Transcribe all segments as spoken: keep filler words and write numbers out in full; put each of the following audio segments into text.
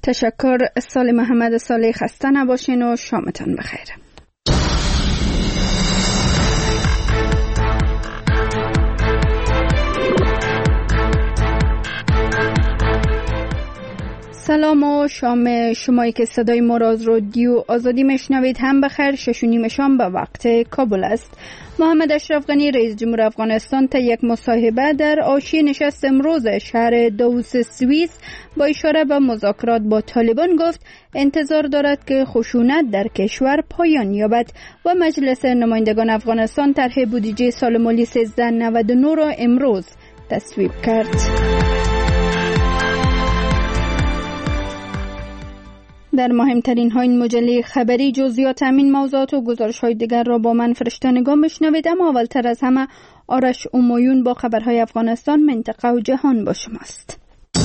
تشکر. سال محمد صالح خسته نباشین و شامتان بخیر. سلام و شام شمایی که صدای ما را از رادیو آزادی میشنوید هم بخیر. شش و نیم شام به وقت کابل است. محمد اشرف غنی رئیس جمهور افغانستان تا یک مصاحبه در حاشیه نشست امروز شهر داووس سوئیس با اشاره به مذاکرات با طالبان گفت انتظار دارد که خشونت در کشور پایان یابد و مجلس نمایندگان افغانستان طرح بودجه سال مالی سیزده نود و نه را امروز تصویب کرد. در مهمترین های این مجله خبری جزئیات همین موضوعات و گزارش های دیگر را با من فرشته نگاه میشنوید. اما اولتر از همه آرش امایون با خبرهای افغانستان، منطقه و جهان با شماست.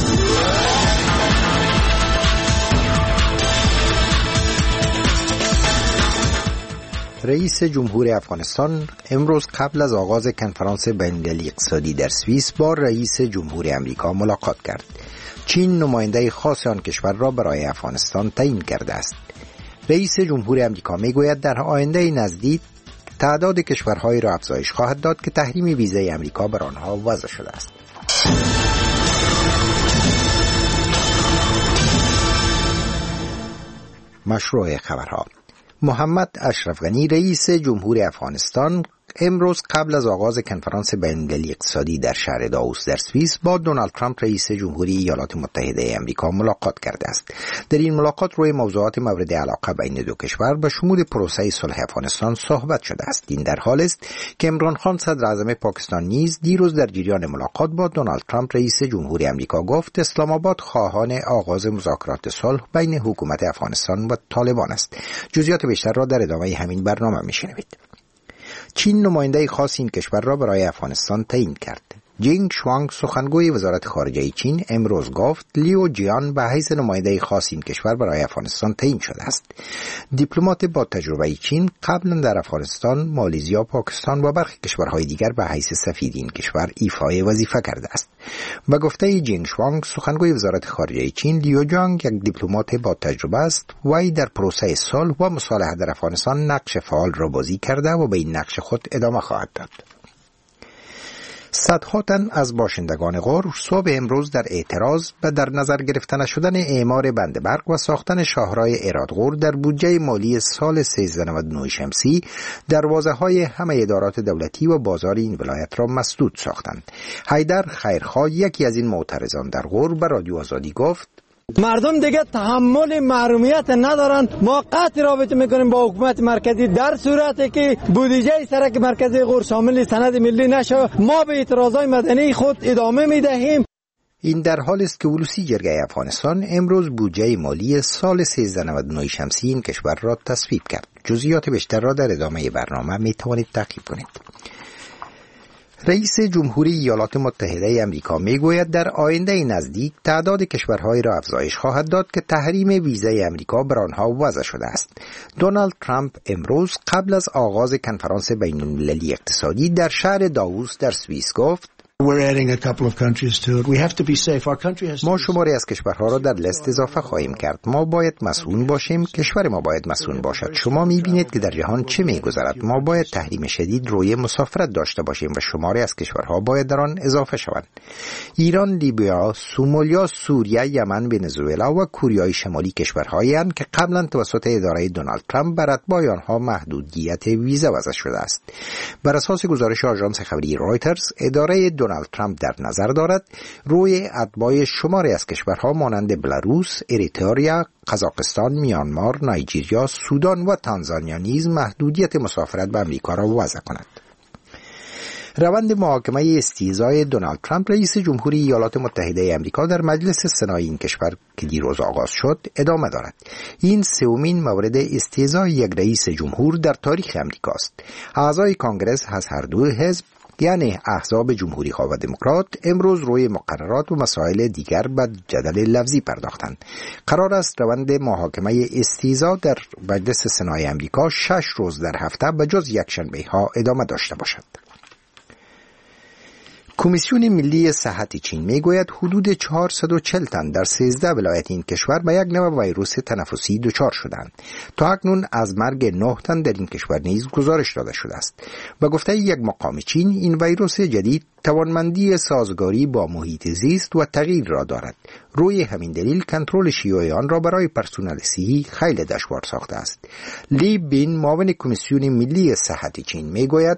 رئیس جمهور افغانستان امروز قبل از آغاز کنفرانس بین‌المللی اقتصادی در سوئیس با رئیس جمهور امریکا ملاقات کرد. چین نماینده خاص آن کشور را برای افغانستان تعیین کرده است. رئیس جمهور امریکا میگوید در آینده نزدیک تعداد کشورهایی را افزایش خواهد داد که تحریم ویزای امریکا بر آنها وضع شده است. مشروع خبرها. محمد اشرف غنی رئیس جمهور افغانستان امروز قبل از آغاز کنفرانس بین‌المللی اقتصادی در شهر داووس در سوئیس با دونالد ترامپ رئیس جمهوری ایالات متحده آمریکا ملاقات کرده است. در این ملاقات روی موضوعات مورد علاقه بین دو کشور به شمول پروسه صلح افغانستان صحبت شده است. این در حالی است که عمران خان صدر اعظم پاکستان نیز دیروز در جریان ملاقات با دونالد ترامپ رئیس جمهوری آمریکا گفت اسلام آباد خواهان آغاز مذاکرات صلح بین حکومت افغانستان و طالبان است. جزئیات بیشتر را در ادامه همین برنامه میشنوید. چین نماینده خاص این کشور را برای افغانستان تعیین کرد. جینگ شوانگ سخنگوی وزارت خارجه چین امروز گفت لیو جیان به حیث نماینده خاص این کشور برای افغانستان تعیین شده است. دیپلمات با تجربه چین قبلا در افغانستان، مالزیا، پاکستان و برخی کشورهای دیگر به حیث سفیر این کشور ایفای وظیفه کرده است. به گفته جینگ شوانگ سخنگوی وزارت خارجه چین، لیو جیانگ یک دیپلمات با تجربه است و ای در پروسه صلح و مصالحه در افغانستان نقش فعال را بازی کرده و به این نقش خود ادامه خواهد داد. صدها تن از باشندگان غور صبح امروز در اعتراض به در نظر گرفتن شدن اعمار بند برق و ساختن شاهراه اراد غور در بودجه مالی سال سیزده نود و نه شمسی دروازه‌های همه ادارات دولتی و بازار این ولایت را مسدود ساختند. حیدر خیرخواه یکی از این معترضان در غور به رادیو آزادی گفت مردم دیگه تحمل محرومیت ندارن. ما قطع رابطه میکنیم با حکومت مرکزی در صورتی که بودجه سرک مرکزی غور شامل سند ملی نشه. ما به اعتراضات مدنی خود ادامه میدهیم. این در حال است که ولوسی جرگه افغانستان امروز بودجه مالی سال سیزده نود و نه شمسی این کشور را تصویب کرد. جزئیات بیشتر را در ادامه برنامه میتوانید تعقیب کنید. رئیس جمهوری ایالات متحده آمریکا میگوید در آینده نزدیک تعداد کشورهایی را افزایش خواهد داد که تحریم ویزای آمریکا بر آنها وضع شده است. دونالد ترامپ امروز قبل از آغاز کنفرانس بین‌المللی اقتصادی در شهر داووس در سوئیس گفت ما شماری از کشورها را در لیست اضافه خواهیم کرد. ما باید مسئول باشیم. کشور ما باید مسئول باشد. شما می‌بینید که در جهان چه می‌گذرد. ما باید تحریم شدید روی مسافرت داشته باشیم و شماری از کشورها باید در آن اضافه شوند. ایران، لیبیا، سومالیا، سوریه، یمن، ونزوئلا و کره شمالی کشورهایی هستند که قبلا توسط اداره دونالد ترامپ بر اتباع آنها محدودیت ویزا وضع شده است. بر اساس گزارش آژانس خبری رایترز، اداره دونالد ترامپ در نظر دارد روی اتباع شماری از کشورها مانند بلاروس، اریتریا، قزاقستان، میانمار، نایجیریا، سودان و تانزانیا نیز محدودیت مسافرت به آمریکا را وضع کند. روند محاکمه استیضاح دونالد ترامپ رئیس جمهوری ایالات متحده آمریکا در مجلس سنای این کشور که دیروز آغاز شد ادامه دارد. این سومین مورد استیضاح یک رئیس جمهور در تاریخ آمریکا است. اعضای کانگرس از هر دو حزب یعنی احزاب جمهوری خواه و دموکرات امروز روی مقررات و مسائل دیگر به جدل لفظی پرداختند. قرار است روند محاکمه استیضاح در مجلس سنای آمریکا شش روز در هفته به جز یک شنبه ها ادامه داشته باشد. کمیسیون ملی صحت چین میگوید حدود چهارصد و چهل تن در سیزده ولایت این کشور به یک نوع ویروس تنفسی دچار شدند. تا اکنون از مرگ نه تن در این کشور نیز گزارش داده شده است. به گفته یک مقام چین، این ویروس جدید توانمندی سازگاری با محیط زیست و تغییر را دارد. روی همین دلیل کنترل شیوع آن را برای پرسنل صحی خیلی دشوار ساخته است. لی بین، معاون کمیسیون ملی صحت چین، میگوید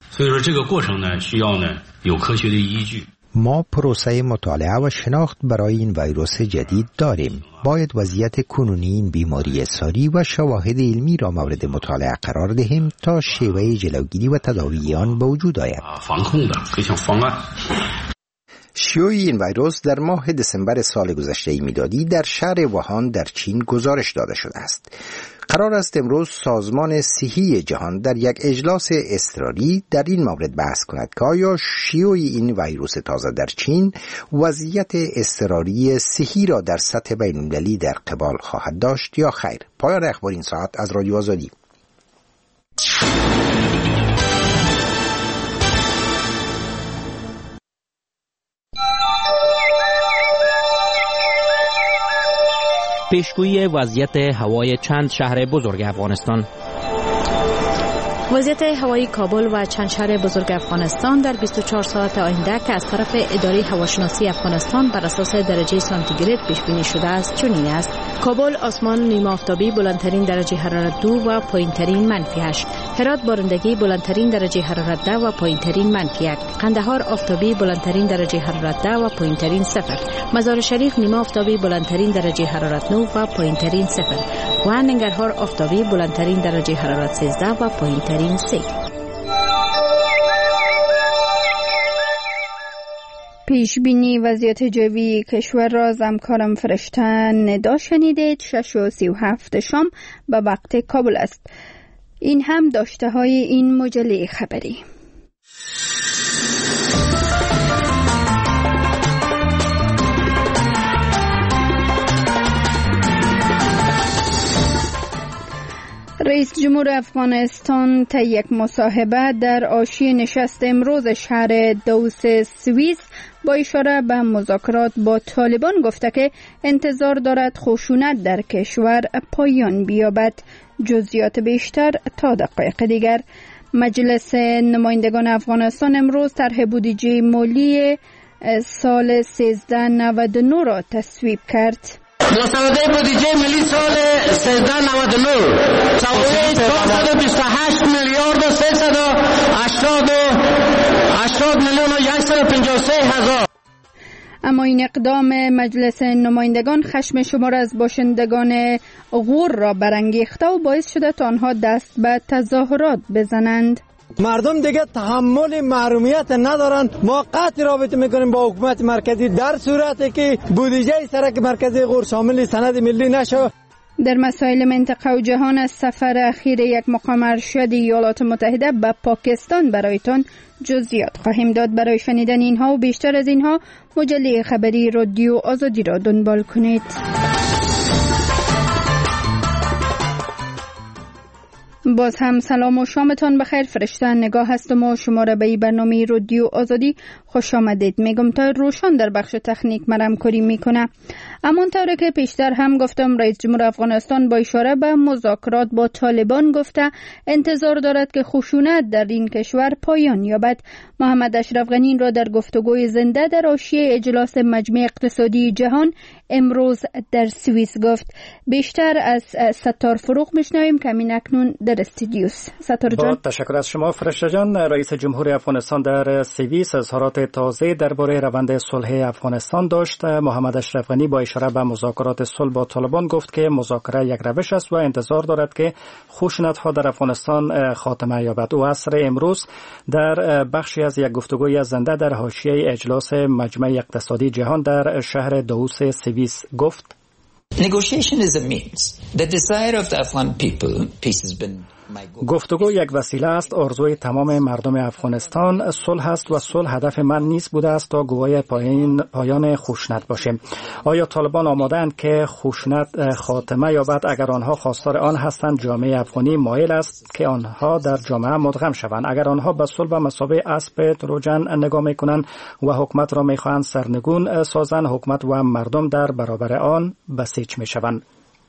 ما پروسه مطالعه و شناخت برای این ویروس جدید داریم. باید وضعیت کنونی این بیماری ساری و شواهد علمی را مورد مطالعه قرار دهیم تا شیوه جلوگیری و تداوی آن به وجود آید. شیوع این ویروس در ماه دسامبر سال گذشته میلادی در شهر ووهان در چین گزارش داده شده است. قرار است امروز سازمان صحی جهان در یک اجلاس اضطراری در این مورد بحث کند که آیا شیوع این ویروس تازه در چین وضعیت اضطراری صحی را در سطح بین‌المللی در قبال خواهد داشت یا خیر. پایان اخبار این ساعت از رادیو آزادی. پیشگویی وضعیت هوای چند شهر بزرگ افغانستان. وضعیت هوایی کابل و چند شهر بزرگ افغانستان در بیست و چهار ساعت آینده که از طرف اداره هواشناسی افغانستان بر اساس درجه سانتیگراد پیش بینی شده است چنین است: کابل آسمان نیمه آفتابی بلندترین درجه حرارت دو و پایینترین منفی هشت، هرات بارندگی بلندترین درجه حرارت ده و پایینترین منفی یک، قندهار آفتابی بلندترین درجه حرارت ده و پایینترین صفر، مزار شریف نیمه آفتابی بلندترین درجه حرارت نه و پایینترین صفر و ننگرهار آفتابی بلندترین درجه حرارت سیزده و پایینترین سه. پیش بینی وضعیت جوی کشور را از همکارم فرشته ندا شنیدید. شش و سی و هفت شام به وقت کابل است. این هم داشته های این مجله خبری. رئیس جمهور افغانستان تا یک مصاحبه در حاشیه نشست امروز شهر دوس سوئیس با اشاره به مذاکرات با طالبان گفته که انتظار دارد خشونت در کشور پایان بیابد. جزئیات بیشتر تا دقایق دیگر. مجلس نمایندگان افغانستان امروز طرح بودجه مالی سال سیزده نود و نه را تصویب کرد. مسوده بودجه ملی سال سیزده نود و نه سوای چهارصد و بیست و هشت میلیارد و سیصد و هشتاد میلیون و صد و پنجاه و سه هزار. اما این اقدام مجلس نمایندگان خشم شمار از باشندگان غور را برانگیخته و باعث شده تا آنها دست به تظاهرات بزنند. مردم دیگه تحمل محرومیت ندارن. ما قطع رابطه میکنیم با حکومت مرکزی در صورتی که بودجه سرک مرکزی غور شامل سند ملی نشه. در مسائل منطقه و جهان از سفر اخیر یک مقام ارشد ایالات متحده به پاکستان برایتان جزئیات خواهیم داد. برای شنیدن اینها و بیشتر از اینها مجله خبری رادیو آزادی را دنبال کنید. باز هم سلام و شامتان بخیر. فرشته نگاه هستم و شما را به این برنامه رادیو آزادی خوش آمدید میگم. تا روشان در بخش تکنیک مرم کاری میکنه. امان طوری که پیشتر هم گفتم رئیس جمهور افغانستان با اشاره به مذاکرات با طالبان گفته انتظار دارد که خشونت در این کشور پایان یابد. محمد اشرف غنی این را در گفتگوی زنده در حاشیه اجلاس مجمع اقتصادی جهان امروز در سوئیس گفت. بیشتر از ستار فروغ میشنویم که همین اکنون در استودیوس. ستار جان. با تشکر از شما فرشته جان. رئیس جمهور افغانستان در سوئیس اظهارات تازه درباره روند صلح افغانستان داشت. محمد اشرف غنی با اشاره به مذاکرات صلح با طالبان گفت که مذاکره یک روش است و انتظار دارد که خشونت‌ها در افغانستان خاتمه یابد. او عصر امروز در بخشی از یک گفتگوی زنده در حاشیه اجلاس مجمع اقتصادی جهان در شهر دوس سوئیس گفت: Negotiation is a means. The desire of the Afghan people, peace has been گفتگو یک وسیله است، آرزوی تمام مردم افغانستان صلح است و صلح هدف من نیست بوده است تا گواه پایان خشونت باشیم. آیا طالبان آماده‌اند که خشونت خاتمه یابد؟ اگر آنها خواستار آن هستند، جامعه افغانی مایل است که آنها در جامعه مدغم شوند. اگر آنها به صلح و مثابه اسب تروجن نگاه میکنند و حکومت را میخواهند سرنگون سازند، حکومت و مردم در برابر آن بسیج میشوند.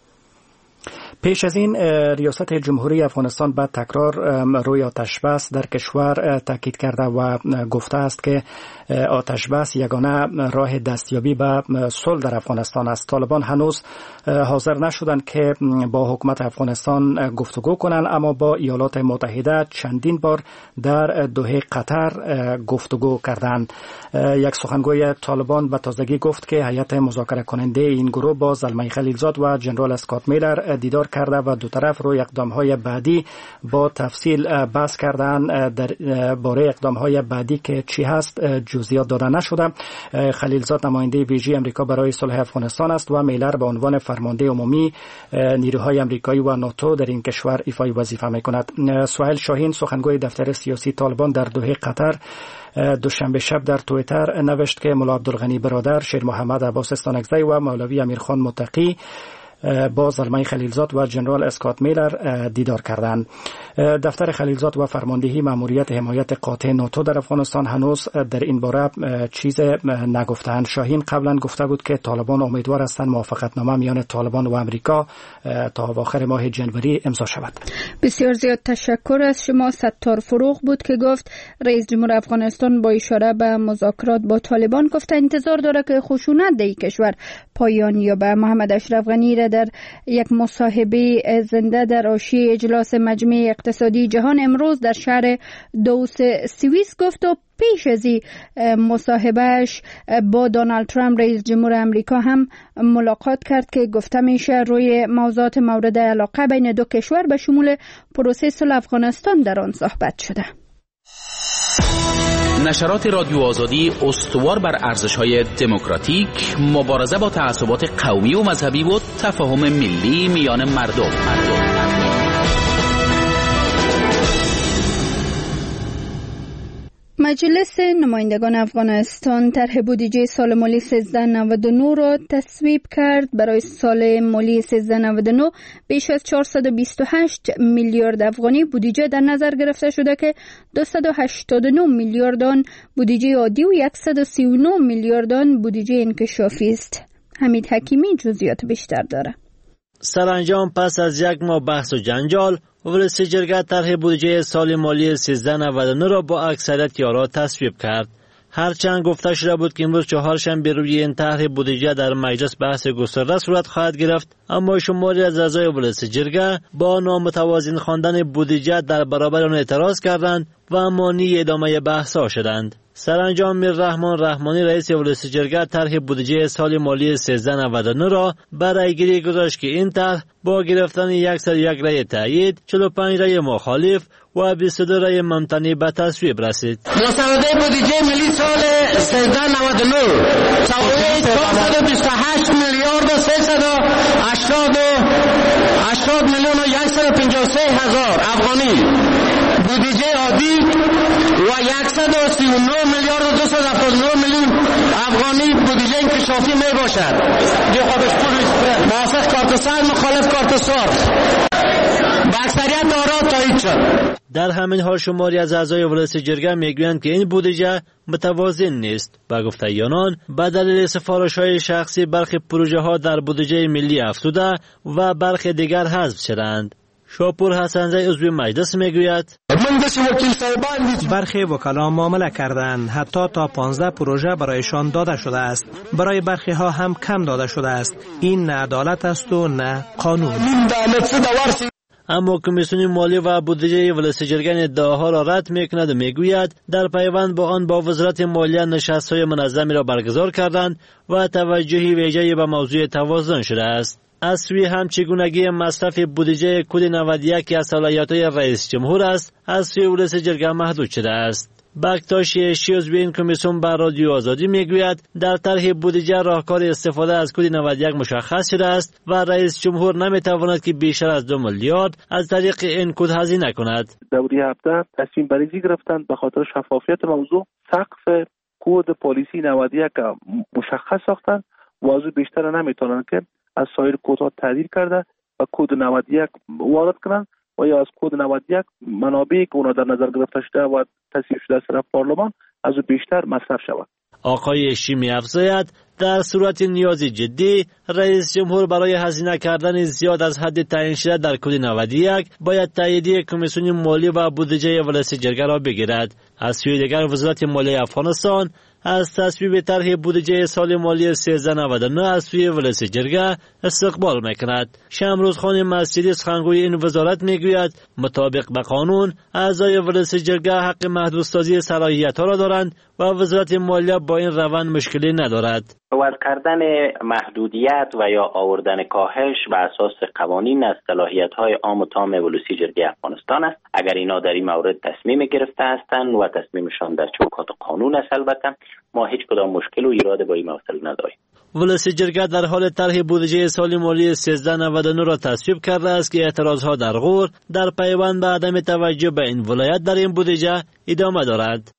پیش از این ریاست جمهوری افغانستان به تکرار روی آتش بس در کشور تاکید کرده و گفته است که آتش بس یگانه راه دستیابی به صلح در افغانستان است. طالبان هنوز حاضر نشدند که با حکومت افغانستان گفتگو کنند، اما با ایالات متحده چندین بار در دوحه قطر گفتگو کردند. یک سخنگوی طالبان به تازگی گفت که هیئت مذاکره کننده این گروه با زلمه خلیلزاد و جنرال اسکات میلر دیدار کرده و دو طرف روی اقدام‌های بعدی با تفصیل بحث کردند. در باره اقدام‌های بعدی که چی هست جزئیات داده نشده. خلیلزاد نماینده ویژه آمریکا برای صلح افغانستان است و میلر به عنوان فرمانده عمومی نیروهای آمریکایی و ناتو در این کشور ایفای وظیفه می‌کند. سهیل شاهین سخنگوی دفتر سیاسی طالبان در دوحه قطر دوشنبه شب در توییتر نوشت که ملا عبدالغنی برادر، شیر محمد عباس استانکزی و مولوی امیرخان متقی با زلمه خلیلزاد و جنرال اسکات میلر دیدار کردند. دفتر خلیلزاد و فرماندهی ماموریت حمایت قاطع ناتو در افغانستان هنوز در این باره چیز نگفتند. شاهین قبلا گفته بود که طالبان امیدوار هستند موافقتنامه میان طالبان و آمریکا تا اواخر ماه جنوری امضا شود. بسیار زیاد تشکر از شما. ستار فروغ بود که گفت رئیس جمهور افغانستان با اشاره به مذاکرات با طالبان گفته انتظار داره که خشونت در کشور پایان یابد. محمد اشرف غنی در یک مصاحبه زنده در حاشیه اجلاس مجمع اقتصادی جهان امروز در شهر دوس سوئیس گفت و پیش از این مصاحبهش با دونالد ترامپ رئیس جمهور امریکا هم ملاقات کرد که گفته میشه روی موضوعات مورد علاقه بین دو کشور به شمول پروسه صلح افغانستان در آن صحبت شده. نشرات رادیو آزادی استوار بر ارزش‌های دموکراتیک، مبارزه با تعصبات قومی و مذهبی و تفاهم ملی میان مردم. مردم. مجلس نمایندگان افغانستان طرح بودجه سال مالی سیزده نود و نه را تصویب کرد. برای سال مالی سیزده نود و نه بیش از چهارصد و بیست و هشت میلیارد افغانی بودجه در نظر گرفته شده که دویست و هشتاد و نه میلیارد آن بودجه عادی و صد و سی و نه میلیارد آن بودجه انکشافی است. حمید حکیمی جزئیات بیشتر داره. سرانجام پس از یک ماه بحث و جنجال، ولس جرگه طرح بودجه سال مالی سیزده نود و نه را با اکثریت یارا تصویب کرد. هرچند گفته شده بود که امروز چهارشنبه روی این طرح بودجه در مجلس بحث گسترده صورت خواهد گرفت، اما شماری از اعضای ولس جرگه با نامتوازن خواندن بودجه در برابر آن اعتراض کردند و مانی ادامه بحث‌ها شدند. سرانجام میر رحمان رحمانی رئیس ولس جرگه طرح بودجه سال مالی سیزده نود و نه را برای گیری گذاشت که این طرح با گرفتن صد و یک رأی تایید، چهل و پنج رأی مخالف و بیست و دو رأی ممتنع به تصویب رسید. مسوده بودجه ملی سال سیزده نود و نه تساوی چهارصد و بیست و هشت میلیارد و سیصد و هشتاد میلیون و صد و پنجاه و سه هزار افغانی، بودجه عادی و صد و سی و نه میلیارد و دویست و هفتاد و نه میلیون افغانی بودجه انکشافی می باشد. موافق کارت سر، مخالف کارت سرخ. با اکثریت آرا تایید شد. در همین حال شماری از اعضای ولس جرگه میگویند که این بودجه متوازن نیست. با گفته یانان به دلیل سفارش‌های شخصی برخی پروژه ها در بودجه ملی افزوده و برخی دیگر حذف شدند. شاپور حسنزی عضو مجلس میگوید برخی وکلا معامله کردند، حتی تا پانزده پروژه برایشان داده شده است. برای برخی ها هم کم داده شده است. این نه عدالت است و نه قانون. اما کمیسیون مالی و بودجه ولس جرگه ادعاها را رد میکند و میگوید در پیوند با آن با وزارت مالیه نشست‌های منظمی را برگزار کردند و توجهی ویژه‌ای به موضوع توازن شده است. از سوی هم چگونگی مصرف بودجه کد نود و یک که از صلاحیت‌های رئیس جمهور است، از سوی ولس جرگه محدود شده است. بکتاش شیوزبین کمیسیون بر رادیو آزادی میگوید در طرح بودجه راهکار استفاده از کد نود و یک مشخص شده است و رئیس جمهور نمیتواند که بیشتر از دو میلیارد از طریق این کد هزینه کند. دوره هفته تصمیم بریزی گرفتند به خاطر شفافیت موضوع سقف کد پلیسی نود و یک مشخص ساختند و از بیشتر نمیتونند که از سایر کدها تعدیل کرده و کد نود و یک وارد کنند و یا از کد نود و یک منابعی که اونا در نظر گرفته شده و تصویب شده در پارلمان از بیشتر مصرف شود. آقای شیمی افزاید در صورت نیاز جدی رئیس جمهور برای هزینه کردن زیاد از حد تعیین شده در کد نود و یک باید تاییدیه کمیسیون مالی و بودجه ولایت جرگه را بگیرد. از سوی دیگر وزارت مالیه افغانستان از تصویب طرح بودجه سال مالی سیزده نود و نه از سوی ولایت جرگه استقبال میکند. شمروز خان مسجدی سخنگوی این وزارت میگوید مطابق به قانون اعضای ولایت جرگه حق محدودسازی صلاحیت‌ها را دارند و وزارت مالیه با این روند مشکلی ندارد. وضع کردن محدودیت و یا آوردن کاهش بر اساس قوانین از صلاحیت‌های عام و تام ولایت جرگه افغانستان است. اگر اینا در این مورد تصمیم گرفته هستند و تصمیمشان در چوکات قانون است، البته ما هیچ کدام مشکل و ایراد با این مسئله نداریم. ولایت جرگه در حال طرح بودجه سال مالی سیزده نود و نه را تصویب کرده است که اعتراضها در غور در پیوند به عدم توجه به این ولایت در این بودجه ادامه دارد.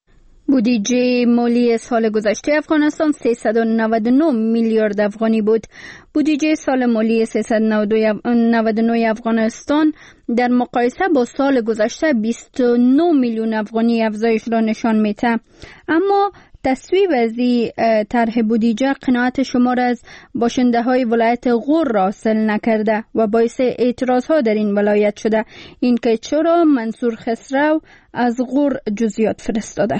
بودجه مالی سال گذشته افغانستان سیصد و نود و نه میلیارد افغانی بود. بودجه سال مالی سیصد و نود و نه افغانستان در مقایسه با سال گذشته بیست و نه میلیون افغانی افزایش را نشان میده. اما تصویب از این طرح بودجه قناعت شمار از باشنده های ولایت غور را حاصل نکرده و باعث اعتراض ها در این ولایت شده. این که چرا منصور خسرو از غور جزئیات فرستاده.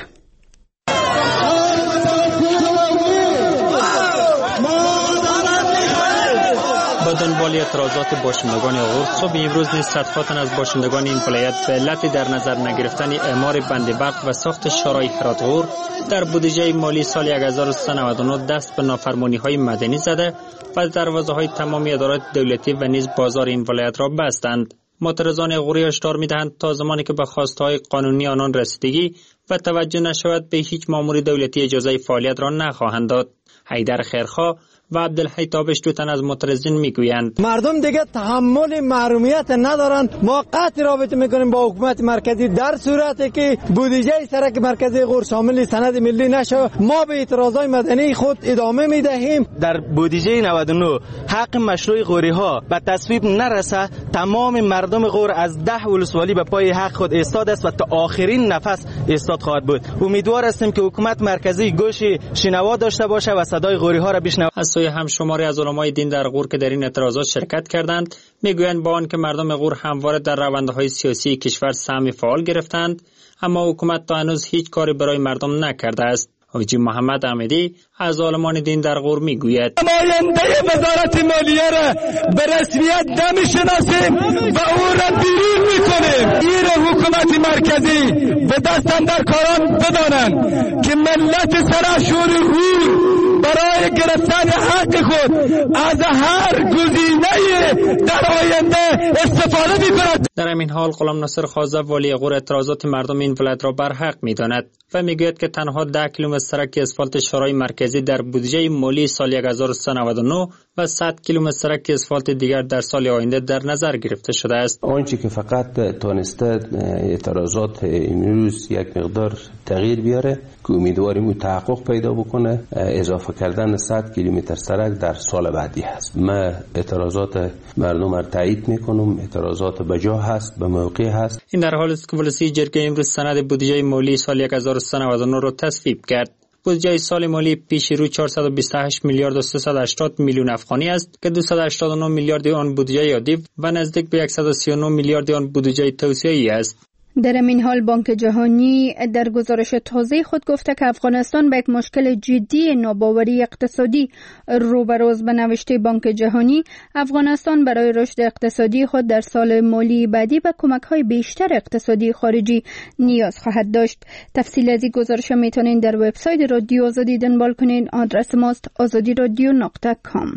با دنبال اعتراضات باشندگان غور صبح امروز نیز صدها تن از باشندگان این ولایت به علت در نظر نگرفتن اعمار بند برق و ساخت شارع هرات غور در بودجه مالی سال هزار و سیصد و نود و نه دست به نافرمانی‌های مدنی زده و دروازه‌های تمامی ادارات دولتی و نیز بازار این ولایت را بستند. معترضان غوری هشدار می‌دهند تا زمانی که به خواست‌های قانونی آنان رسیدگی و توجه نشود به هیچ مأمور دولتی اجازه فعالیت را نخواهند داد. حیدر خیرخواه و عبدالحی تابش دو تن از معترضین میگویند مردم دیگه تحمل محرومیت ندارن. ما قطع رابطه میکنیم با حکومت مرکزی در صورتی که بودجه سرک مرکزی غور شامل سند ملی نشه. ما به اعتراضات مدنی خود ادامه میدهیم. در بودجه نود و نه حق مشروع غوری ها به تصویب نرسه، تمام مردم غور از ده ولسوالی به پای حق خود ایستاد است و تا آخرین نفس ایستاد خواهد بود. امیدوار هستیم که حکومت مرکزی گوش شنوا داشته باشه و صدای غوری ها را بشنوه. هم شماری از علمای دین در غور که در این اعتراضات شرکت کردند میگویند با آنکه مردم غور همواره در روندهای سیاسی کشور سهم فعال گرفتند، اما حکومت تا هنوز هیچ کاری برای مردم نکرده است. حاجی محمد احمدی از علمان دین در غور میگوید نماینده وزارت مالیه را به رسمیت نمیشناسیم و او را بیرون میکنیم. این حکومت مرکزی به دست اندر کاران بدانند که ملت سرشور غور برای گرفتن حق خود از هر گزینه در آینده استفاده می‌کند. در همین حال غلام ناصر خازه والی غور اعتراضات مردم این ولایت را برحق می‌داند و میگوید که تنها ده کیلومتر سرک اسفالت شورای مرکزی در بودجه مالی سال هزار و سیصد و نود و نه و صد کیلومتر سرک اسفالت دیگر در سال آینده در نظر گرفته شده است. آنچه که فقط تونسته اعتراضات امروز یک مقدار تغییر بیاره که امیدواریم تحقق پیدا بکنه، اضافه کردن صد کیلومتر سرک در سال بعدی هست. ما اعتراضات مردم را تایید میکنم، اعتراضات بجا هست، به موقع هست. این در حالی است که ولایت جرگه امروز سند بودجه مالی سال هزار و سیصد و نود و نه را تصویب کرد. بودجه سال مالی پیش رو چهارصد و بیست و هشت میلیارد و سیصد و هشتاد میلیون افغانی است که دویست و هشتاد و نه میلیارد آن بودجه عادی و نزدیک به صد و سی و نه میلیارد آن بودجه توسعه‌ای است. در این حال بانک جهانی در گزارش تازه خود گفته که افغانستان به یک مشکل جدی ناباوری اقتصادی روبروست. به نوشته بانک جهانی افغانستان برای رشد اقتصادی خود در سال مالی بعدی به کمک‌های بیشتر اقتصادی خارجی نیاز خواهد داشت. تفصیل از این گزارش میتونین در وبسایت رادیو آزادی دنبال کنین. آدرس ماست آزادی رادیو نقطه کام.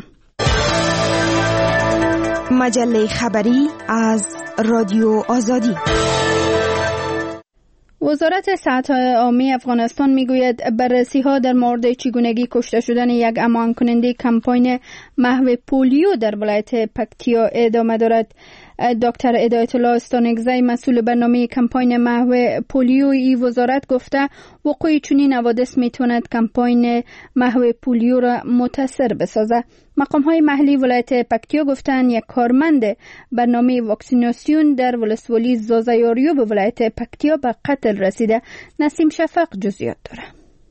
مجله خبری از رادیو آزادی. وزارت صحت عامه افغانستان میگوید بررسی‌ها در مورد چگونگی کشته شدن یک امان کننده کمپاین محو پولیو در ولایت پکتیا ادامه دارد. دکتر هدایت الله استانکزی مسئول برنامه کمپاین محو پولیو ای وزارت گفته وقوع چنین حوادث میتواند کمپاین محو پولیو را متاثر بسازد. مقام‌های محلی ولایت پکتیا گفتند یک کارمند برنامه واکسیناسیون در ولسوالی زازایاریو به ولایت پکتیا به قتل رسیده. نسیم شفق جزئیات دارد.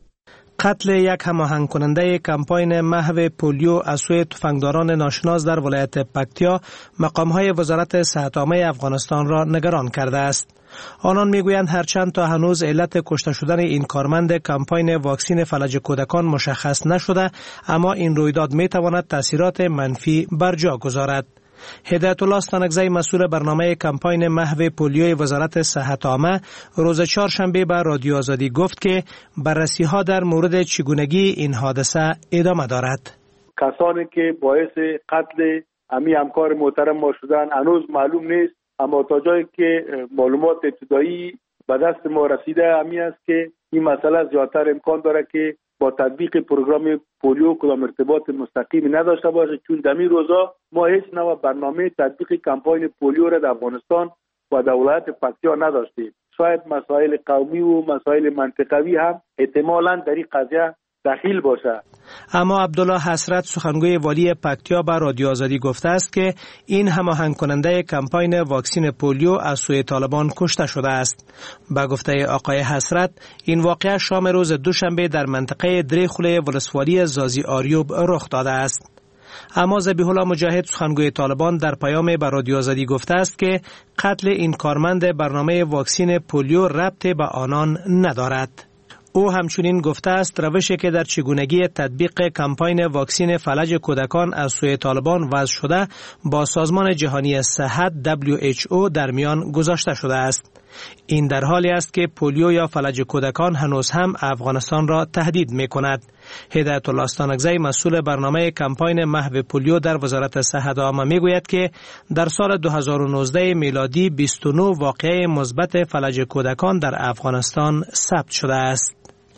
قتل یک هماهنگ کننده کمپاین محو پولیو از سوی تفنگداران ناشناس در ولایت پکتیا مقام‌های وزارت صحت عامه افغانستان را نگران کرده است. آنان میگویند هرچند تا هنوز علت کشته شدن این کارمند کمپاین واکسین فلج کودکان مشخص نشده، اما این رویداد میتواند تاثیرات منفی بر جا گذارد. هدایت الله استانکزی مسئول برنامه کمپاین محو پولیو وزارت صحت عامه روز چهارشنبه به رادیو آزادی گفت که بررسی ها در مورد چگونگی این حادثه ادامه دارد. کسانی که باعث قتل امی همکار محترم ما شدن هنوز معلوم نیست، اما تا جایی که معلومات ابتدایی به دست ما رسیده امی است که این مسئله زیادتر امکان داره که با تطبیق پروگرام پولیو کدام ارتباط مستقیمی نداشته باشه، چون در این روزا ما هیچ نوع برنامه تطبیق کمپاین پولیو را در افغانستان و در ولایت پکتیا نداشتیم. شاید مسائل قومی و مسائل منطقوی هم احتمالاً در این قضیه دخیل باشه. اما عبدالله حسرت سخنگوی والی پکتیا به رادیو آزادی گفته است که این هماهنگ کننده کمپاین واکسین پولیو از سوی طالبان کشته شده است. به گفته آقای حسرت این واقعه شام روز دوشنبه در منطقه دریخوله ولسوالی زازی آریوب رخ داده است. اما ذبیح الله مجاهد سخنگوی طالبان در پیام به رادیو آزادی گفته است که قتل این کارمند برنامه واکسین پولیو ربط به آنان ندارد. او همچنین گفته است روشی که در چگونگی تطبیق کمپاین واکسین فلج کودکان از سوی طالبان وضع شده با سازمان جهانی صحت دبلیو اچ او در میان گذاشته شده است. این در حالی است که پولیو یا فلج کودکان هنوز هم افغانستان را تهدید می کند. هدایت الله استانکزی مسئول برنامه کمپاین محو پولیو در وزارت صحت عامه می گوید که در سال دو هزار و نوزده میلادی بیست و نه واقعه مثبت فلج کودکان در افغانستان ثبت شده است.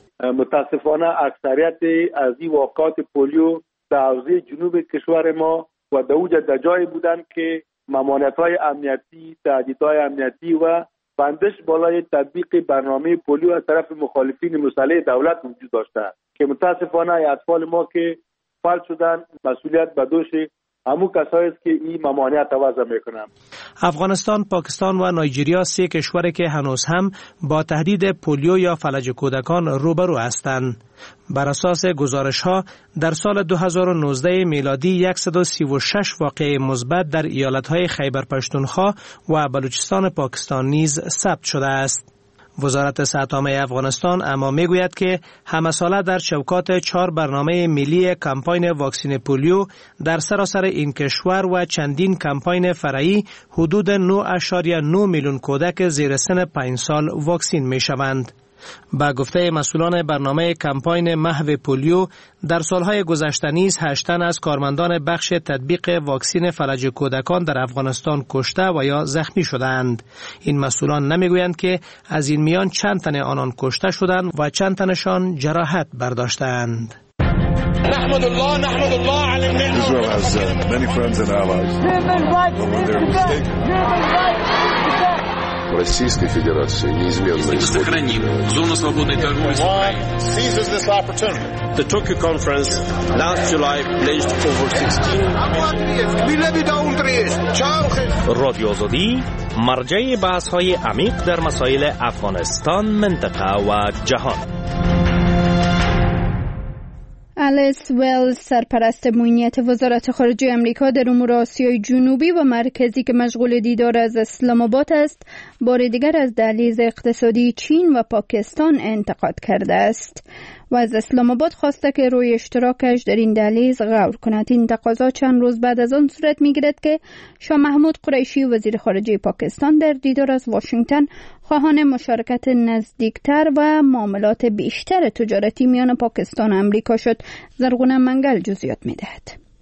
متاسفانه اکثریت از این واقعات پولیو در حوزه جنوب کشور ما و در اوج در جایی بودند که ممانعت‌های امنیتی، تهدیدهای امنیتی و بندش بالای تطبیق برنامه پولیو از طرف مخالفین مسلح دولت وجود داشته که متاسفانه اطفال ما که فلج شدن مسئولیت به دوش همون کسایی است که این ممانعت وضع میکنن. افغانستان، پاکستان و نایجریا سه کشوری که هنوز هم با تهدید پولیو یا فلج کودکان روبرو هستند. بر اساس گزارش ها در سال دو هزار و نوزده میلادی صد و سی و شش واقعه مثبت در ایالت های خیبر پختونخوا و بلوچستان پاکستان نیز ثبت شده است. وزارت صحت عامه افغانستان اما میگوید که همه ساله در چوکات چهار برنامه ملی کمپاین واکسین پولیو در سراسر این کشور و چندین کمپاین فرعی حدود نه ممیز نه میلیون کودک زیر سن پنج سال واکسین می شوند. با گفته مسئولان برنامه کمپاین محو پولیو در سالهای گذشته نیز هشت تن از کارمندان بخش تطبیق واکسین فلج کودکان در افغانستان کشته و یا زخمی شدند. این مسئولان نمیگویند که از این میان چند تن آنان کشته شدند و چند تنشان جراحت برداشتند. نحمد الله نحمد الله علی النعمة. Israel has uh, many friends and allies. But when they're mistaken, Российской Федерации неизменно сохраним зону свободной торговли. Seizes this opportunity. The Tokyo conference last July pledged over sixteen رادیو آزادی مرجع بحث های عمیق در مسائل افغانستان، منطقه و جهان. الیس ویلز سرپرست امنیت وزارت خارجه آمریکا در امور آسیای جنوبی و مرکزی که مشغول دیدار از اسلام آباد است، بار دیگر از دهلیز اقتصادی چین و پاکستان انتقاد کرده است و از اسلام آباد خواسته که روی اشتراکش در این دهلیز غور کند. این تقاضا چند روز بعد از آن صورت می‌گیرد که شاه محمود قریشی وزیر خارجه پاکستان در دیدار از واشنگتن خواهان مشارکت نزدیکتر و معاملات بیشتر تجارتی میان پاکستان و امریکا شد. زرغونه منگل جزئیات می‌دهد.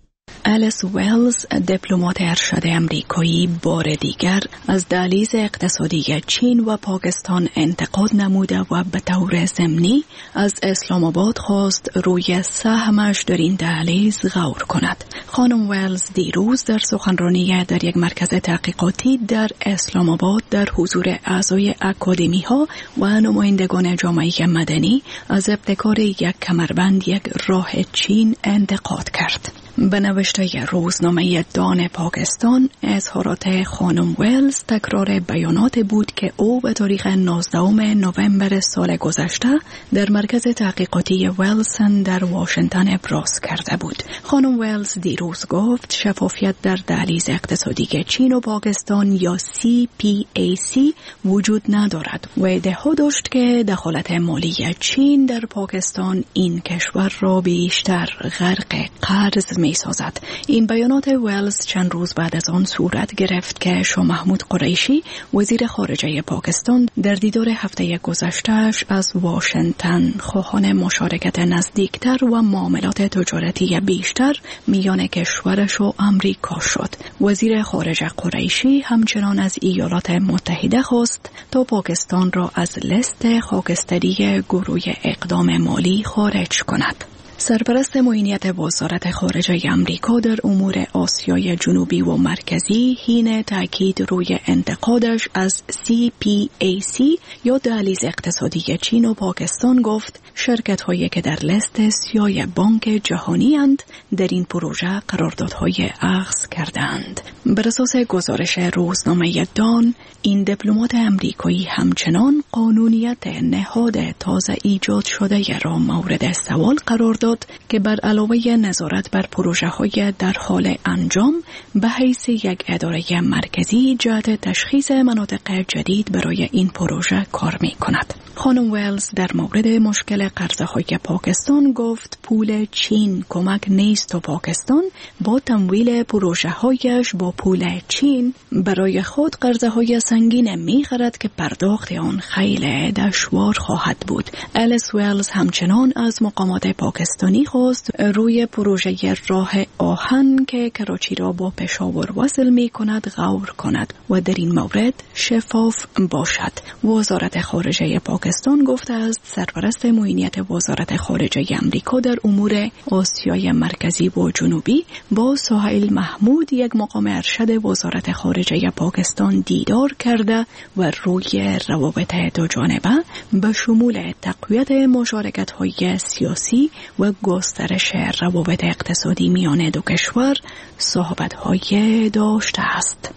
الیس ویلز، دیپلمات ارشد امریکایی، بار دیگر از دهلیز اقتصادی چین و پاکستان انتقاد نموده و به طور ضمنی از اسلام آباد خواست روی سهمش در این دهلیز غور کند. خانم ویلز دیروز در سخنرانی در یک مرکز تحقیقاتی در اسلام آباد در حضور اعضای اکادمی ها و نمایندگان جامعه مدنی از ابتکار یک کمربند یک راه چین انتقاد کرد. به نوشته روزنامه دان پاکستان، اظهارات خانم ویلز تکرار بیانات بود که او به تاریخ نوزدهم نوامبر سال گذشته در مرکز تحقیقاتی ویلسون در واشنگتن ابراز کرده بود. خانم ویلز دیروز گفت شفافیت در دهلیز اقتصادی چین و پاکستان یا سی پی ای سی وجود ندارد و ادعا داشت که دخالت مالی چین در پاکستان این کشور را بیشتر غرق قرض می سازد. این بیانات ویلز چند روز بعد از آن صورت گرفت که شاه محمود قریشی وزیر خارجه پاکستان در دیدار هفته گذشته‌اش از واشنگتن خواهان مشارکت نزدیکتر و معاملات تجارتی بیشتر میان کشورش و امریکا شد. وزیر خارجه قریشی همچنان از ایالات متحده خواست تا پاکستان را از لست خاکستری گروه اقدام مالی خارج کند. سرپرست معینیت وزارت خارجه امریکا در امور آسیای جنوبی و مرکزی حین تاکید روی انتقادش از سی پی ای سی یا دهلیز اقتصادی چین و پاکستان گفت شرکت هایی که در لست سیاه بانک جهانی اند در این پروژه قراردادهای اخذ کردند. بر اساس گزارش روزنامه دان، این دیپلمات امریکایی همچنان قانونیت نهاد تازه ایجاد شده را مورد سوال قرار داد که بر علاوه نظارت بر پروژه های در حال انجام به حیث یک اداره مرکزی جهت تشخیص مناطق جدید برای این پروژه کار می کند. خانم ویلز در مورد مشکل قرضه های پاکستان گفت پول چین کمک نیست و پاکستان با تمویل پروژه هایش با پول چین برای خود قرضه های سنگین می خرد که پرداخت آن خیلی دشوار خواهد بود. الیس ویلز همچنان از مقامات پاکستانی خواست روی پروژه راه آهن که کراچی را با پشاور وصل می کند غور کند و در این مورد شفاف باشد. وزارت خارجه پاکستان گفته است سرپرست معینیت وزارت خارجه امریکا در امور آسیای مرکزی و جنوبی با سهیل محمود یک مقام ارشد وزارت خارجه پاکستان دیدار کرده و روی روابط دو جانبه به شمول تقویت مشارکت‌های سیاسی و گسترش روابط اقتصادی میان دو کشور صحبت‌های داشته است.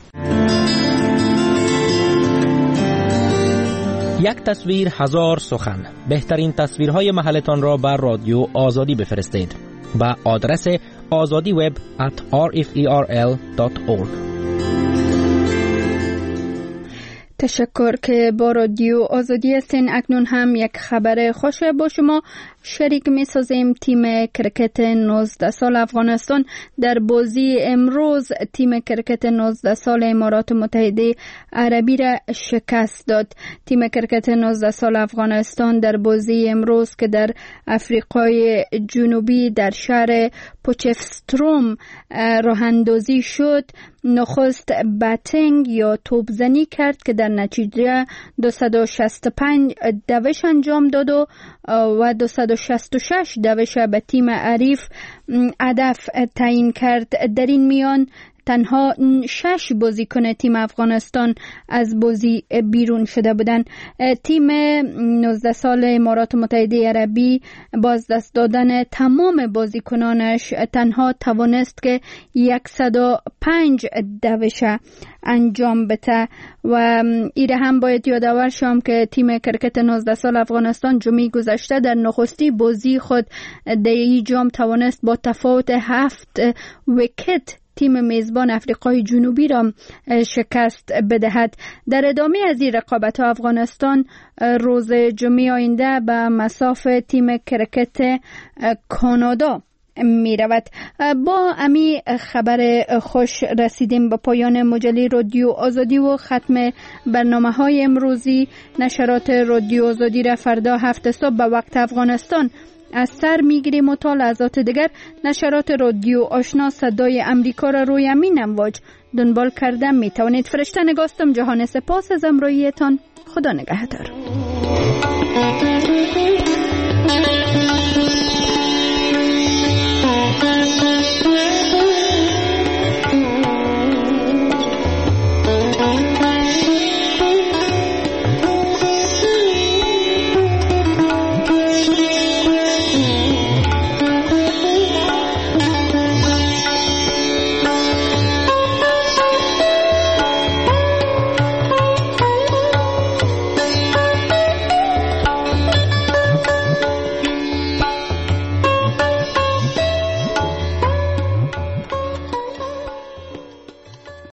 یک تصویر هزار سخن. بهترین تصویرهای محلتان را بر رادیو آزادی بفرستید به آدرس آزادی وب ات آر اف ای آر ال دات اورگ. تشکر که با رادیو آزادی هستین. اکنون هم یک خبر خوش با شما شریک می سازیم. تیم کرکت نوزده سال افغانستان در بازی امروز تیم کرکت نوزده سال امارات متحده عربی را شکست داد. تیم کرکت نوزده سال افغانستان در بازی امروز که در افریقای جنوبی در شهر پوچفستروم راه اندازی شد، نخست باتینگ یا توپزنی کرد که در نتیجه دویست و شصت و پنج دوش انجام داد و و دویست و شصت و شش دوش به تیم حریف هدف تعیین کرد. در این میان تنها شش بازیکن تیم افغانستان از بازی بیرون شده بودند. تیم نوزده سال امارات متحده عربی با از دست دادن تمام بازیکنانش تنها توانست که صد و پنج دوش انجام بده و ایره هم باید یادآور شم که تیم کرکت نوزده سال افغانستان جمعه گذشته در نخستی بازی خود در این جام توانست با تفاوت هفت ویکت تیم میزبان افریقای جنوبی را شکست بدهد. در ادامه از این رقابت افغانستان روز جمعه آینده به مصاف تیم کرکت کانادا می رود. با امی خبر خوش رسیدیم به پایان مجله رادیو آزادی و ختم برنامه های امروزی. نشرات رادیو آزادی را فردا هفت صبح به وقت افغانستان از سر میگیریم و تا لحظات دیگر نشرات رادیو آشنا صدای امریکا را روی همین امواج دنبال کردن می توانید. فرشته نگاستم. جهان سپاس از امرویتان. خدا نگهدار.